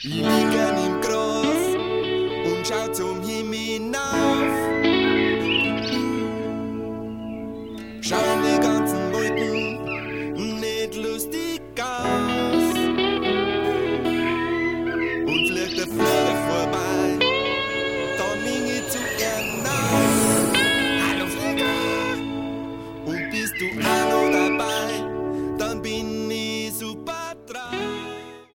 Wir liegen im Gras und schau zum Himmel hinauf.